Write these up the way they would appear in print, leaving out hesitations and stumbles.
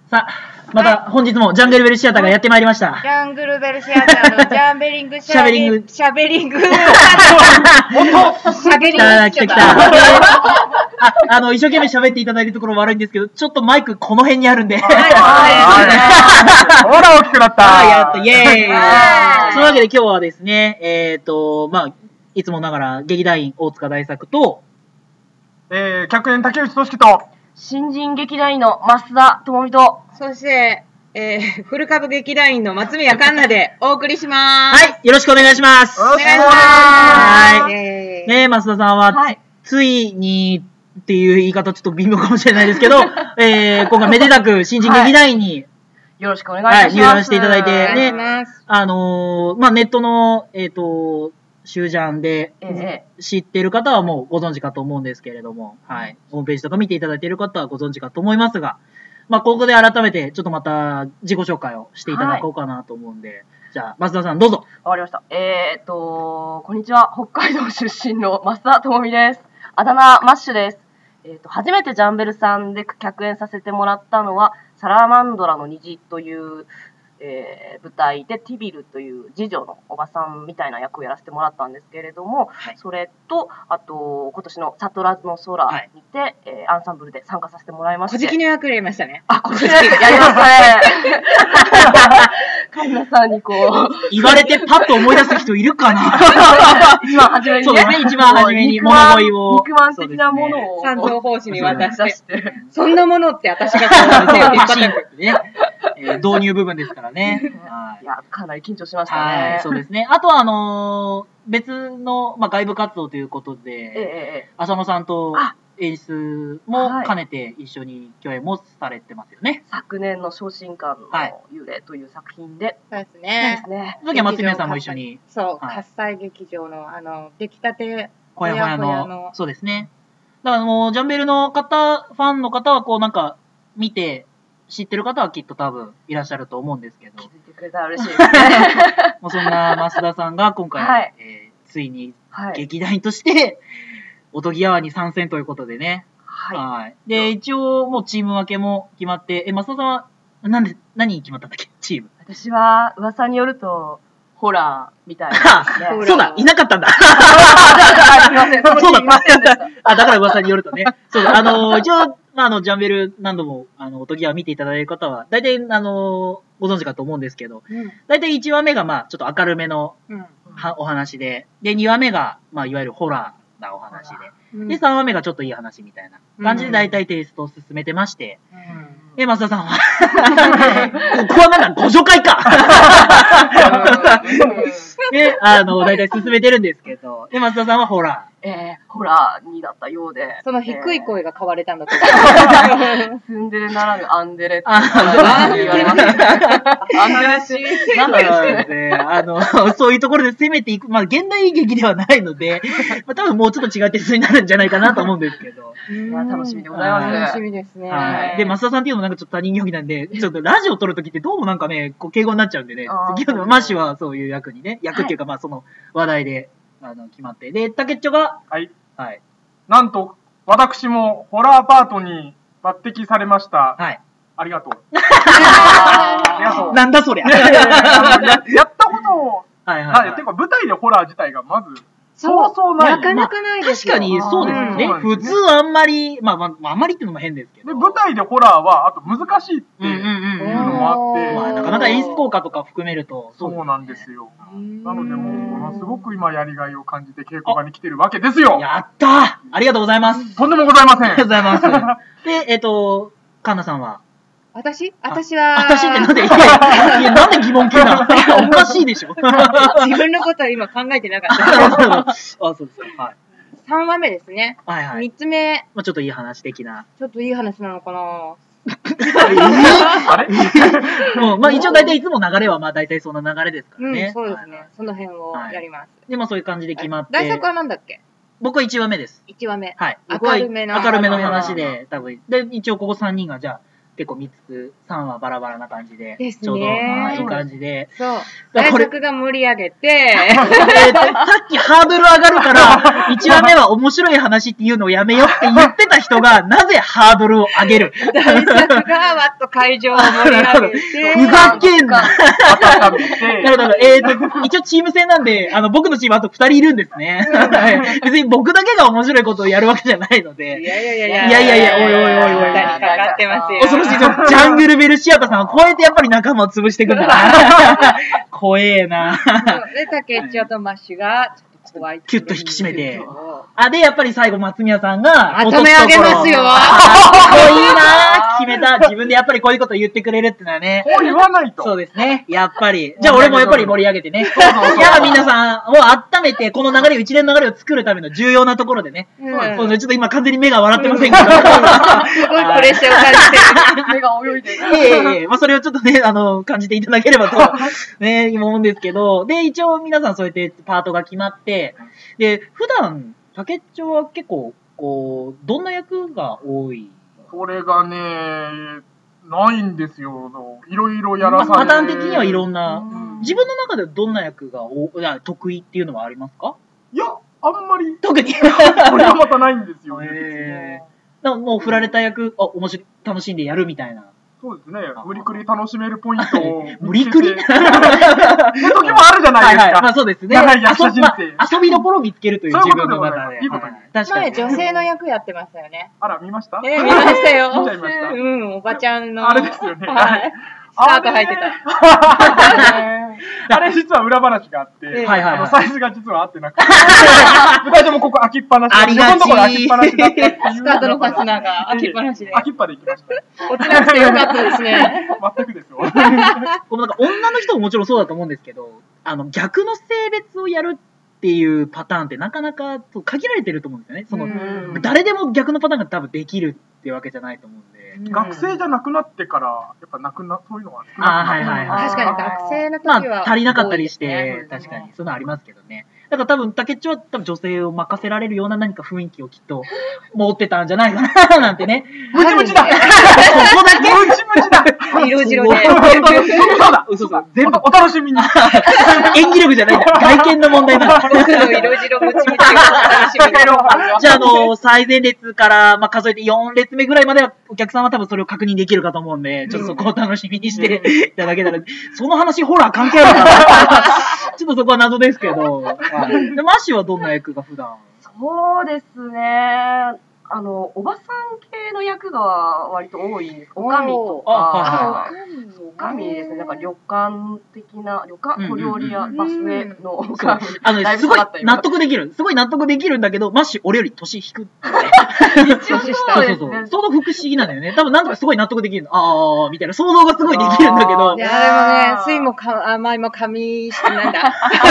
さあ、また本日もジャングルベルシアターがやってまいりました。 ジャングルベルシアターのジャンベリングしゃべりんぐ。 しゃべりんぐ。 来た。一生懸命喋っていただいてるところ悪いんですけど、ちょっとマイクこの辺にあるんで。ほら、 大きくなった。 やった、イェーイ。そのわけで今日はですね、いつもながら劇団員大塚大作と、 客演竹内俊樹と、 新人劇団員の増田智美と、 そして、フル株劇団員の松宮環奈でお送りします。 はい、よろしくお願いします。 お願いします。 はい。ね、増田さんは、はい、ついにっていう言い方ちょっと微妙かもしれないですけど、今回めでたく新人劇団員に、 よろしくお願いします。 入団していただいて、ね、 ネットの、シュージャンで知っている方はもうご存知かと思うんですけれども、はい。ホームページとか見ていただいている方はご存知かと思いますが、ここで改めてちょっとまた自己紹介をしていただこうかなと思うんで、はい、じゃあ、増田さんどうぞ。 わかりました。こんにちは。北海道出身の増田智美です。あだ名マッシュです。初めてジャンベルさんで客演させてもらったのは、サラマンドラの虹という、舞台でティビルという次女のおばさんみたいな役をやらせてもらったんですけれども、はい、それとあと今年の「サトラズの空」にて、はい、アンサンブルで参加させてもらいまして、 小じきの役やりましたね。 あ、小じきやりましたね。神田さんにこう言われてパッと思い出す人いるかな。 一番初めにね、 そうですね、一番初めに物乞いを肉まん的なものを三蔵法師に渡して、そんなものって私がそうなんですよって言ったね。 導入部分ですからね。 いや、かなり緊張しましたね。 そうですね。あとは別の、外部活動ということで、浅野さんと演出も兼ねて一緒に共演もされてますよね。 昨年の昇進館の幽霊という作品で。 そうですね。 その時は松宮さんも一緒に。 そう、喝采劇場の出来たてほやほやの。そうですね。だからジャンベルの方、ファンの方は見て、知ってる方はきっと多分いらっしゃると思うんですけど。 気づいてくれたら嬉しいですね。 もうそんな増田さんが今回、はい、ついに劇団員として、おとぎアワーに参戦ということでね。はい。で、一応もうチーム分けも決まって、増田さんは何に決まったんだっけ、チーム。 私は噂によると、ホラーみたいな、 ね。そうだ、いなかったんだ。 すいません、そうだ。 だから噂によるとね。そうだ、一応、ジャンベル何度も、おとぎを見ていただいる方は、大体、ご存知かと思うんですけど、大体1話目が、ちょっと明るめの、お話で、で、2話目が、いわゆるホラーなお話で、で、3話目がちょっといい話みたいな感じで、大体テイストを進めてまして、で、増田さんは、ここはなんかご紹介かで、大体進めてるんですけど、で、増田さんはホラー。 ホラーにだったようで。 その低い声が買われたんだと思う。ツンデレならぬアンデレって言われます。アンデレしなんだろうね。そういうところで攻めていく、現代劇ではないので、多分もうちょっと違うテイストになるんじゃないかなと思うんですけど。 楽しみでございます。 楽しみですね。 で、増田さんっていうのもなんかちょっと他人行儀なんで、ちょっとラジオ撮るときってどうもなんかね、敬語になっちゃうんでね、次のマッシュはそういう役にね、役っていうかその話題で、決まって。で、竹っちょが、 はい。はい。なんと、私もホラーパートに抜擢されました。はい。ありがとう。 なんだそりゃ。 やったことを、はい。てか舞台でホラー自体がまず、そうない。 なかなかないですよ。確かにそうですね。普通あんまり、あんまりっていうのも変ですけど。 で、舞台でホラーは、あと難しいっていうのもあって、 なかなか演出効果とか含めると。 そうなんですよ。なのでもう、ものすごく今やりがいを感じて稽古場に来てるわけですよ。 やったー、ありがとうございます。 とんでもございません。 ありがとうございます。で、カンナさんは私は。 私ってなんで、いや、なんで疑問系なのおかしいでしょ。 自分のことは今考えてなかった。 そうですか。はい。 3話目ですね。 はいはい。 3つ目。 ちょっといい話的な。 ちょっといい話なのかなあれ一応大体いつも流れは大体そんな流れですからね。 そうですね。その辺をやります。 で、そういう感じで決まって。 大作はなんだっけ？ 僕は1話目です。 1話目。 はい。 明るめの話で、多分。で、一応ここ3人が、じゃあ、 結構3つ、3話バラバラな感じで、 ですねちょうどいい感じで。 そう。大作が盛り上げて、 さっきハードル上がるから、1話目は面白い話っていうのをやめよって言ってた人が、なぜハードルを上げる？ 大作がわっと会場を盛り上げて、 ふざけんな。なるほど。一応チーム戦なんで、僕のチームあと2人いるんですね。別に僕だけが面白いことをやるわけじゃないので。 いや、おい。かかってますよ。 恐ろしい。ジャングルベルシアタさんを超えてやっぱり仲間を潰していくんだな。怖えな。 で、竹内とマッシュが、 キュッと引き締めて。で、やっぱり最後、松宮さんが、 まとめ上げますよ。 かっこいいな決めた。自分でやっぱりこういうこと言ってくれるってのはね。 こう言わないと。 そうですね。やっぱり。じゃあ俺もやっぱり盛り上げてね。皆さんを温めて、この流れ、一連の流れを作るための重要なところでね。ちょっと今完全に目が笑ってませんけど。すごいプレッシャーを感じて目が泳いでる。 それをちょっとね、感じていただければと、ね、思うんですけど。で、一応皆さんそうやってパートが決まって、で、普段、竹っちょは結構、どんな役が多い？ これがね、ないんですよ。いろいろやらされて。 パターン的にはいろんな。自分の中でどんな役が得意っていうのはありますか？ いや、あんまり。 特に。 これはまたないんですよ。 もう振られた役、面白い、楽しんでやるみたいな。 そうですね。無理くり楽しめるポイントを。 無理くりって時もあるじゃないですか。 まあそうですね。 長い役者人生。 遊びどころを見つけるという自分の中で。 いいことね。 確かに。 女性の役やってましたよね。 あら、見ました？ 見ましたよ。 見ちゃいました。 おばちゃんの。 あれですよね。 スカート履いてた。 あれ実は裏話があって、サイズが実は合ってなくて、2人ともここ開きっぱなし。 ありがち。 ここのところ開きっぱなしだったっていう。 スカートのファスナーが開きっぱなしで。 開きっぱで行きました。 落ちなくてよかったですね。 全くですよ。 女の人ももちろんそうだと思うんですけど、逆の性別をやるっていうパターンってなかなか限られてると思うんですよね。誰でも逆のパターンが多分できるっていうわけじゃないと思うんで。 学生じゃなくなってから、やっぱそういうのは少なくなる。確かに学生の時は。 足りなかったりして、確かに。そういうのありますけどね。だから多分、竹っちょは多分女性を任せられるような何か雰囲気をきっと持ってたんじゃないかな、なんてね。 ムチムチだここだけムチムチだ色白で。 そうだ嘘だ全部お楽しみに演技力じゃないんだ。外見の問題だ。 僕の色白ムチムチがお楽しみに。 じゃあ、最前列から、数えて4列目ぐらいまではお客さんは多分それを確認できるかと思うんで、ちょっとそこを楽しみにしていただけたら、その話ホラー関係あるかなちょっとそこは謎ですけど。でマッシュはどんな役が普段？ そうですね。おばさん系の役が割と多いんです。おかみとか、おかみですね。なんか旅館的な、小料理屋、バスへのおかみ。 すごい納得できる。すごい納得できるんだけど、マッシュ俺より年低く。 一応そうですね。 その不思議なんだよね。多分なんとかすごい納得できるの。みたいな想像がすごいできるんだけど。 いや、でもね、酸いも甘いも噛みしてなんだ。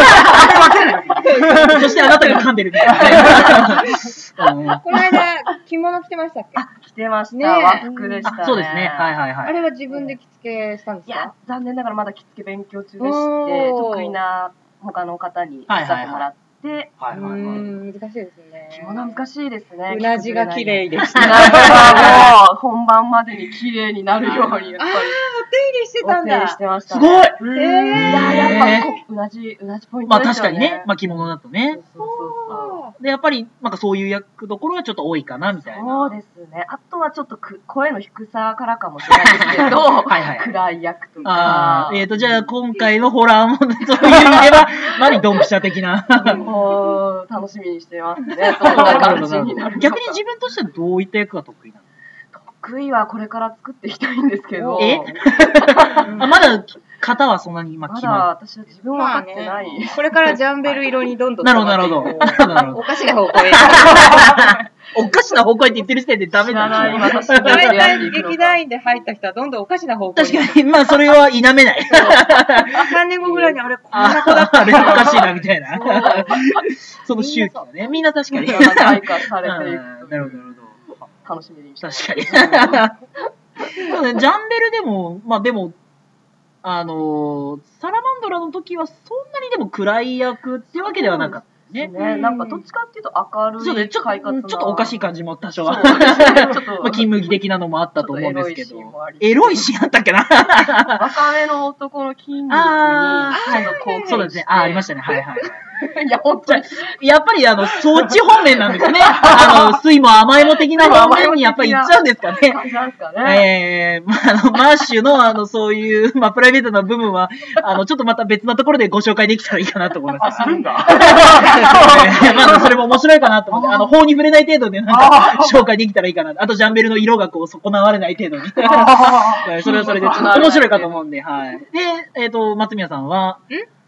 そしてあなたが噛んでるみたいな。 この間、着物着てましたっけ？ 着てました。和服でしたね。 そうですね。 あれは自分で着付けしたんですか？ いや、残念ながらまだ着付け勉強中でして、得意な他の方に手伝ってもらって、 難しいですね。 着物難しいですね。 うなじが綺麗でした。 うなじがもう本番までに綺麗になるように、やっぱり。 お手入れしてたんだ。 お手入れしてました。 すごい。 やっぱうなじポイントですよね。 確かにね。着物だとね。で、やっぱり、そういう役どころはちょっと多いかな、みたいな。 そうですね。あとはちょっと声の低さからかもしれないですけど、暗い役とか。 じゃあ今回のホラーも、そういう意味では、ドンピシャ的な。 楽しみにしてますね。そんな感じになる。 逆に自分としてはどういった役が得意なの？ 得意はこれから作っていきたいんですけど。 まだ型はそんなに今決まって。私は自分は分かってない。 これからジャンベル色にどんどん。 なるほど。 おかしな方向へ。 おかしな方向へって言ってる時点でダメだ。 大体劇団員で入った人はどんどんおかしな方向へ。 確かに、それは否めない。 3年後ぐらいにあれ、こんな子だった。 あれおかしいな、みたいな。その周期がね。みんな確かに。 開花されていく。 なるほど。 楽しみにしてます。 確かに。ジャンベルでも、でも、サラマンドラの時はそんなにでも暗い役っていうわけではなかった。 ね。 なんかどっちかっていうと明るい。 そうね、ちょっとおかしい感じも多少は。 ちょっと。 金麦的なのもあったと思うんですけど。エロいシーンあったっけな。 若めの男の筋肉に、 そうですね。ありましたね。はいはい。 いや、本当に。 やっぱりそっち方面なんですね。酸いも甘いも的な方面にやっぱり行っちゃうんですかね。マッシュのそういう、プライベートな部分は、ちょっとまた別なところでご紹介できたらいいかなと思います。 するんだ。 それも面白いかなと思って、法に触れない程度でなんか紹介できたらいいかな。あとジャンベルの色がこう損なわれない程度に。それはそれで面白いかと思うんで、はい。で、松宮さんは、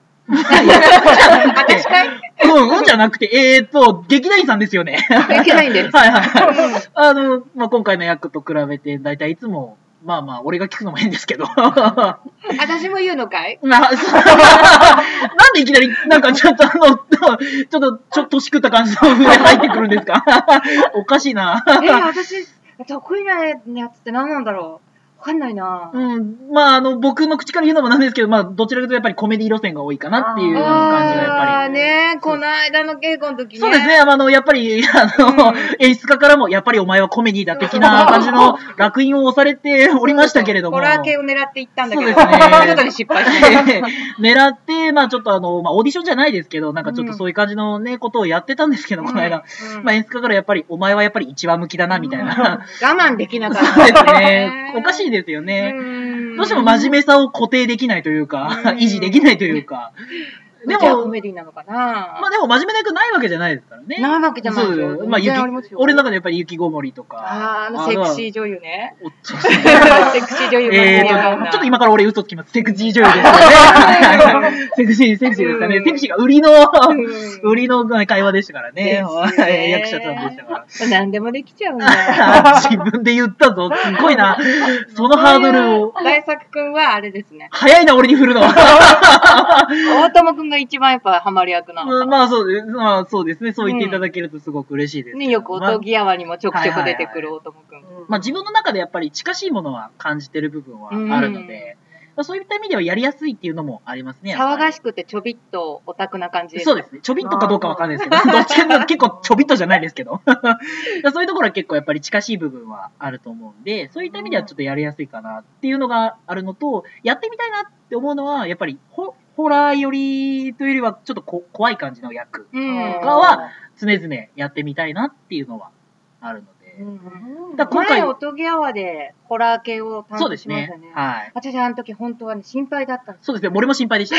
私かい？ うんじゃなくて、劇団員さんですよね。 劇団員です。 はいはい。今回の役と比べて、だいたいいつも、俺が聞くのも変ですけど。 私も言うのかい？ なんでいきなり、なんかちょっと年食った感じの風に入ってくるんですか？おかしいな。 私、得意なやつって何なんだろう？わかんないな。 僕の口から言うのもなんですけど、どちらかというとやっぱりコメディ路線が多いかなっていう感じがやっぱり。 この間の稽古の時ね。 そうですね、やっぱり、演出家からも、やっぱりお前はコメディだ的な感じの烙印を押されておりましたけれども。 ホラー系を狙っていったんだけど、 そうですね。 見事に失敗して。 狙って、ちょっとオーディションじゃないですけど、なんかちょっとそういう感じのね、ことをやってたんですけど、この間。演出家からやっぱり、お前はやっぱり一話向きだな、みたいな。 我慢できなかった。 そうですね。おかしいですよね。どうしても真面目さを固定できないというか、維持できないというか。 でも、コメディなのかな。 でも真面目な役ないわけじゃないですからね。 ないわけじゃないですよ。 俺の中でやっぱり雪ごもりとか。 セクシー女優ね。 セクシー女優ちょっと今から俺嘘つきます。セクシー女優ですよね。セクシーですかね。セクシーが売りの会話でしたからね。役者さんでしたから。 何でもできちゃうんだ。 自分で言ったぞ。すごいな。そのハードルを。 大作くんはあれですね。 早いな、俺に振るの。 大友くんが一番やっぱハマり役なのかな。 そうですね。そう言っていただけるとすごく嬉しいです。 よくおとぎやわにもちょくちょく出てくる大友くん。 自分の中でやっぱり近しいものは感じてる部分はあるので、そういった意味ではやりやすいっていうのもありますね。 騒がしくてちょびっとオタクな感じです。 そうですね。ちょびっとかどうかわかんないですけど、どっちかというと結構ちょびっとじゃないですけど。そういうところは結構やっぱり近しい部分はあると思うんで、そういった意味ではちょっとやりやすいかなっていうのがあるのと、やってみたいなって思うのは、やっぱりホラー寄りというよりはちょっと怖い感じの役は常々やってみたいなっていうのはあるので。 前、おとぎやわでホラー系を担当しましたね。 そうですね。はい。 私、あの時本当はね、心配だったんです。 そうですね。俺も心配でした。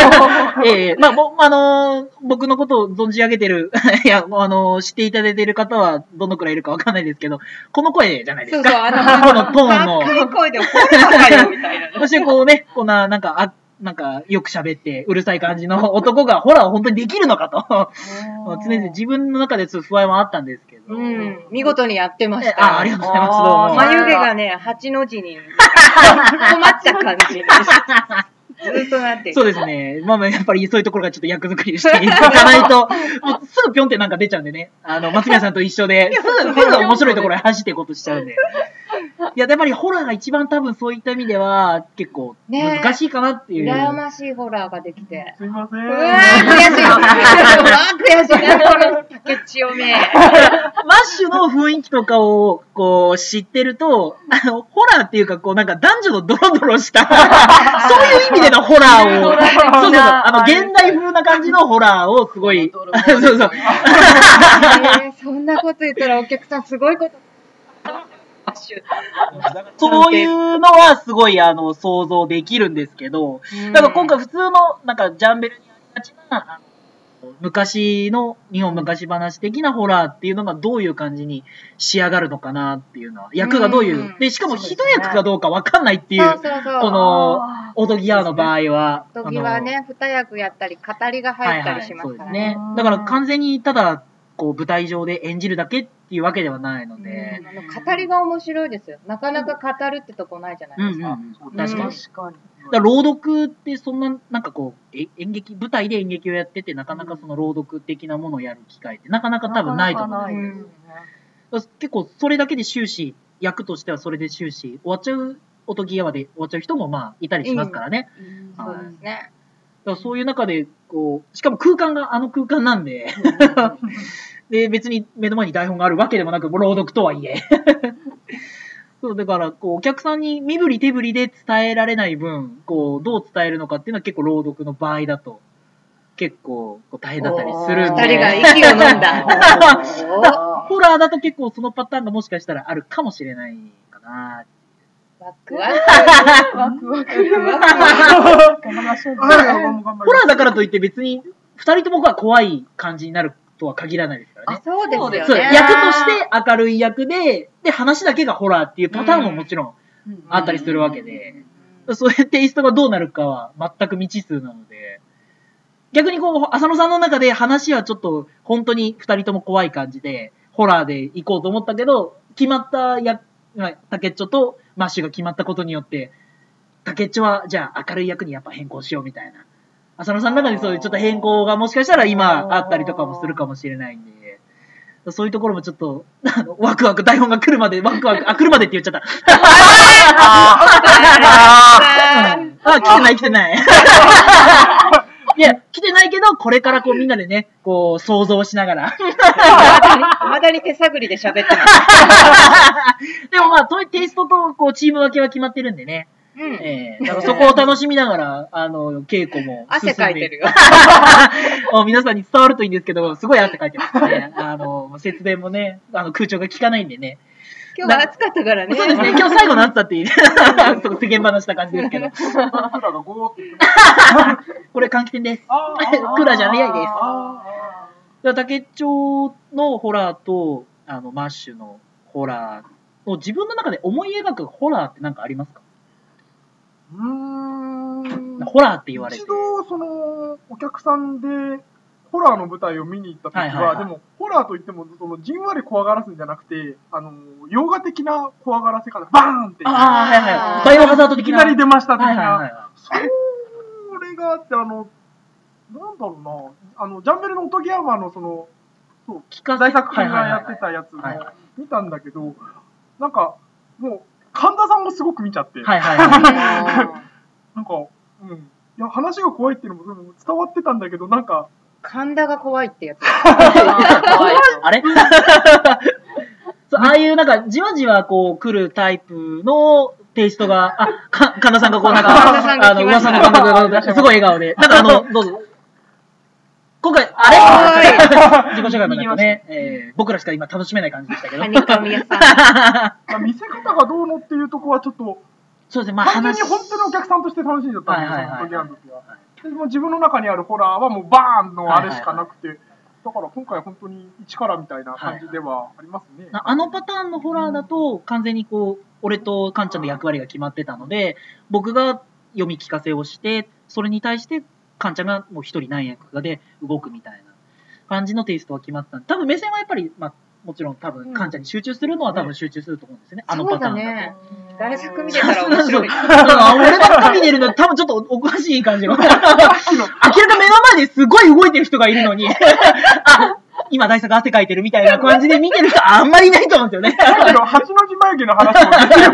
僕のことを存じ上げてる、いや、知っていただいている方はどのくらいいるかわかんないですけど、この声じゃないですか。 そうそう、 このトーンの。 高い声でホラーかよ、みたいな。 そしてこうね、こんな、なんか、よく喋って、うるさい感じの男がホラーを本当にできるのかと。常々自分の中で不安はあったんですけど。 見事にやってました。 ありがとうございます。どうも。 眉毛がね、8の字に、困った感じで。ずっとなって。 そうですね。やっぱりそういうところがちょっと役作りしていかないと、もうすぐぴょんってなんか出ちゃうんでね。松宮さんと一緒で、すぐ面白いところに走っていこうとしちゃうんで。いや、やっぱりホラーが一番多分そういった意味では結構難しいかなっていう。 羨ましいホラーができて。 すいません。 悔しい。悔しいな、この竹千代め。 マッシュの雰囲気とかをこう知ってると、ホラーっていうかこうなんか男女のドロドロした、そういう意味でのホラーを、現代風な感じのホラーをすごい、そうそう。 そんなこと言ったらお客さんすごいこと。 そういうのはすごい想像できるんですけど、だから今回普通のなんかジャンベルにありがちな昔の日本昔話的なホラーっていうのがどういう感じに仕上がるのかなっていうのは、役がどういう、でしかも一役かどうかわかんないっていう、このおとぎやの場合は。 おとぎはね、二役やったり語りが入ったりしますからね。 だから完全にただこう舞台上で演じるだけっていうわけではないので、 語りが面白いですよ。なかなか語るってとこないじゃないですか。 確かに。朗読ってそんな、なんかこう、舞台で演劇をやってて、なかなかその朗読的なものをやる機会って、なかなか多分ないと思うんですよ。結構それだけで終始、役としてはそれで終始、終わっちゃう、おとぎやわで終わっちゃう人もいたりしますからね。 そうですね。 らそういう中で、こう、しかも空間があの空間なんで、で、別に目の前に台本があるわけでもなく、朗読とはいえ。そう、だから、こう、お客さんに身振り手振りで伝えられない分、こう、どう伝えるのかっていうのは結構朗読の場合だと、結構こう大変だったりするんで。 二人が息を飲んだ。 ホラーだと結構そのパターンがもしかしたらあるかもしれないかな。 ワクワク。 ワクワク。 ホラーだからといって別に二人ともが怖い感じになるとは限らないですからね。 そうですよね。 そう、役として明るい役で、話だけがホラーっていうパターンももちろんあったりするわけで、そういうテイストがどうなるかは全く未知数なので、逆にこう、浅野さんの中で話はちょっと本当に二人とも怖い感じで、ホラーで行こうと思ったけど、決まったタケッチョとマッシュが決まったことによって、タケッチョはじゃあ明るい役にやっぱ変更しようみたいな。浅野さんの中でそういうちょっと変更がもしかしたら今あったりとかもするかもしれないんで、そういうところもちょっと、ワクワク、台本が来るまで、ワクワク、来るまでって言っちゃった。来てない。いや、来てないけど、これからこうみんなでね、こう想像しながら。 まだに手探りで喋ってます。 でもまあ、テイストとこうチーム分けは決まってるんでね。だからそこを楽しみながら、稽古も進んで。 汗かいてるよ。 皆さんに伝わるといいんですけど、すごい汗かいてますね。節電もね、空調が効かないんでね。 今日は暑かったからね。 そうですね、今日最後の暑さっていう、世間話した感じですけど。 クーラーがゴーって言ってこれ換気扇です。クーラーじゃないです。竹町のホラーと、マッシュのホラーを自分の中で思い描くホラーって何かありますか？ホラーって言われて。 一度、お客さんで、ホラーの舞台を見に行った時は、でも、ホラーといっても、じんわり怖がらすんじゃなくて、洋画的な怖がらせ方、バーンって。 バイオハザード的な。 いきなり出ました的な。それがあって、なんだろうな、ジャンベルのおとぎ山の大作品がやってたやつを見たんだけど、なんか、もう、神田さんもすごく見ちゃって。なんか、いや、話が怖いっていうのも伝わってたんだけど、なんか、 神田が怖いってやつ。 あれああいうなんか、じわじわこう来るタイプのテイストが、神田さんがこうなんか、噂の監督がすごい笑顔で。なんかどうぞ。今回、自己紹介もなくね、僕らしか今楽しめない感じでしたけど。 見せ方がどうのっていうところはちょっと、 そうですね、 単純に本当にお客さんとして楽しんじゃったんですよ、その時ある時は。でも自分の中にあるホラーはもうバーンのあれしかなくて、だから今回本当に一からみたいな感じではありますね。 あのパターンのホラーだと完全にこう、俺とカンちゃんの役割が決まってたので、僕が読み聞かせをして、それに対してカンちゃんがもう一人何役かで動くみたいな感じのテイストは決まってた。多分目線はやっぱり、もちろん多分カンちゃんに集中するのは多分集中すると思うんですよね。あのパターンだと。 大作見てたら面白い。 俺ばっか見てるの多分ちょっとおかしい感じが。明らか目の前ですごい動いてる人がいるのに、今大作汗かいてるみたいな感じで見てる人あんまりいないと思うんですよね。 8の字眉毛の話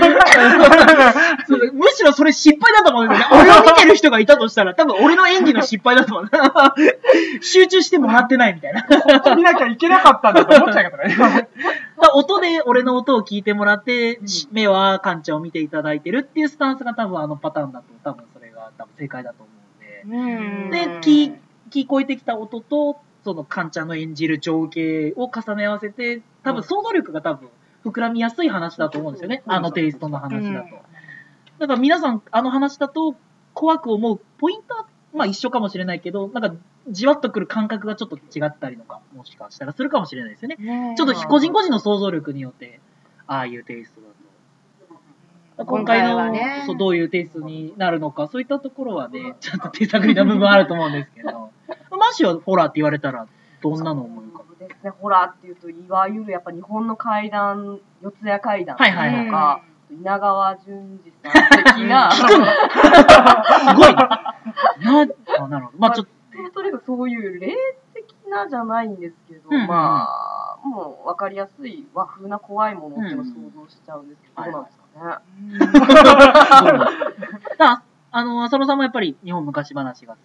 もむしろそれ失敗だと思うんですよね。俺を見てる人がいたとしたら多分俺の演技の失敗だと思う。集中してもらってないみたいな。 見なきゃいけなかったんだと思っちゃうからね。 音で俺の音を聞いてもらって、目はカンちゃんを見ていただいてるっていうスタンスが多分あのパターンだと多分それが多分正解だと思うんで。で、聞こえてきた音と、そのカンちゃんの演じる情景を重ね合わせて、多分想像力が多分膨らみやすい話だと思うんですよね。あのテイストの話だと。だから皆さんあの話だと怖く思うポイントは一緒かもしれないけど、なんかじわっとくる感覚がちょっと違ったりとか、もしかしたらするかもしれないですよね。ちょっと個人個人の想像力によって、ああいうテイストだと。今回のどういうテイストになるのか、そういったところはね、ちょっと手探りな部分あると思うんですけど。マッシュはホラーって言われたら、どんなの思うか。 そうですね、ホラーっていうと、いわゆるやっぱ日本の怪談、四谷怪談とか、稲川淳二さん的な。 すごいな。なるほど。ちょっと。 とにかくそういう霊的なじゃないんですけど、もう分かりやすい和風な怖いものっていうのを想像しちゃうんですけど、どうなんですかね。 浅野さんもやっぱり日本昔話が好きなん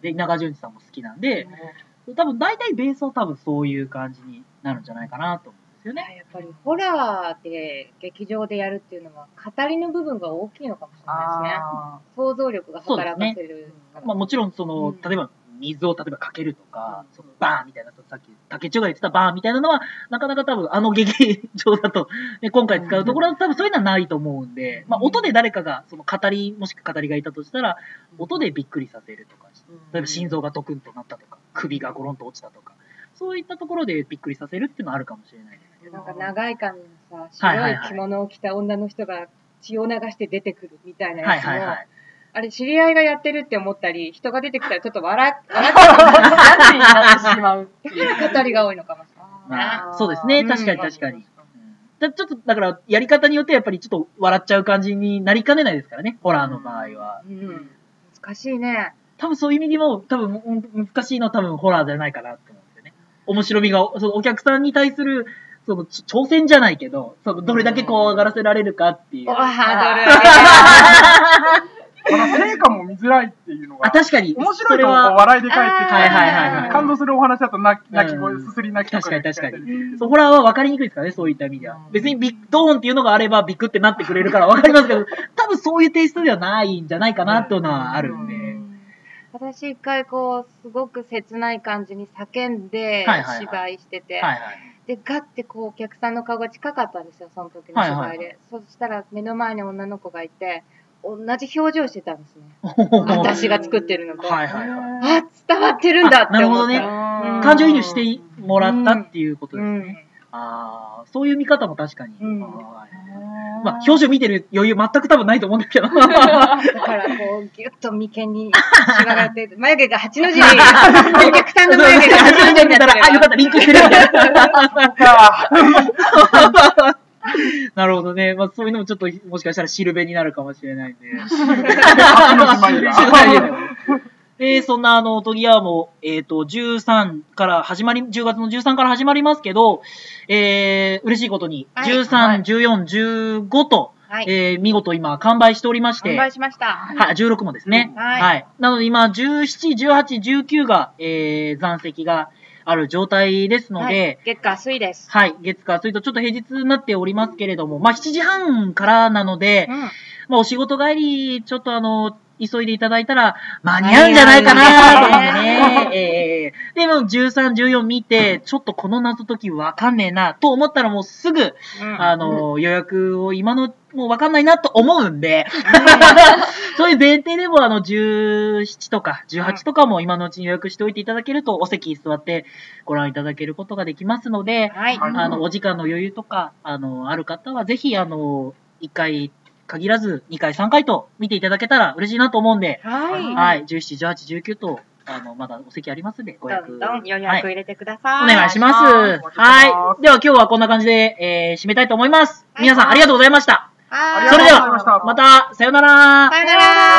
で、稲川淳二さんも好きなんで、多分大体ベースは多分そういう感じになるんじゃないかなと思うんですよね。 やっぱりホラーで劇場でやるっていうのは語りの部分が大きいのかもしれないですね。想像力が働かせる。 まあもちろんその、例えば水を例えばかけるとか、そのバーンみたいな、さっき竹内が言ってたバーンみたいなのは、なかなか多分あの劇場だと、ね、今回使うところだと多分そういうのはないと思うんで、まあ音で誰かがその語り、もしくは語りがいたとしたら、音でびっくりさせるとか、例えば心臓がドクンとなったとか、首がゴロンと落ちたとか、そういったところでびっくりさせるっていうのはあるかもしれないですけど。 なんか長い髪のさ、白い着物を着た女の人が血を流して出てくるみたいなやつも、あれ知り合いがやってるって思ったり、人が出てきたらちょっと笑っちゃうになってしまうっていう語りが多いのかもしれない。 そうですね、確かに確かに。ちょっと、だから、やり方によってやっぱりちょっと笑っちゃう感じになりかねないですからね、ホラーの場合は。 難しいね。 多分そういう意味でも、多分難しいのは多分ホラーじゃないかなと思うんですよね。面白みが、そのお客さんに対する、その挑戦じゃないけど、そのどれだけこう上がらせられるかっていう。 ハードル。成果も見づらいっていうのが。 確かに。 面白いと笑いで返ってきて、 感動するお話だと泣き声、すすり泣きとか。 確かに。ホラーは分かりにくいですからね、そういった意味では。別にドーンっていうのがあればビクってなってくれるから分かりますけど、多分そういうテイストではないんじゃないかなっていうのはあるんで。 私一回こう、すごく切ない感じに叫んで芝居してて、で、ガッてこうお客さんの顔が近かったんですよ、その時の芝居で。そしたら目の前に女の子がいて、同じ表情してたんですね。私が作ってるのと。あ、伝わってるんだって思った。 なるほどね。感情移入してもらったっていうことですね。そういう見方も確かに。まあ、表情見てる余裕全く多分ないと思うんですけど。だからこう、ぎゅっと眉間にしわがって、眉毛が8の字に、お客さんの眉毛が8の字になったら、 よかった、リンクしてるみたいな。なるほどね。まあそういうのもちょっともしかしたらシルベになるかもしれないんで。そんなトギヤも、13から始まり、10月の13から始まりますけど、嬉しいことに、13、14、15と、見事今完売しておりまして。 完売しました。 はい、16もですね。はい。なので今、17、18、19が、残席が、ある状態ですので、 月火水です。 はい、月火水とちょっと平日になっておりますけれども、まあ7時半からなので、まあお仕事帰り、ちょっと急いでいただいたら間に合うんじゃないかなと思ってね。でも13、14見て、ちょっとこの謎解きわかんねえなと思ったらもうすぐ、予約を今のもうわかんないなと思うんで、そういう前提でも17とか18とかも今のうちに予約しておいていただけるとお席座ってご覧いただけることができますので、お時間の余裕とか、ある方はぜひ1回限らず2回3回と見ていただけたら嬉しいなと思うんで、はい。17、18、19と、まだお席ありますので、ご予約。 どんどん予約入れてください。 お願いします。はい。では今日はこんな感じで、締めたいと思います。皆さんありがとうございました。それでは、また、さよなら。 さよなら。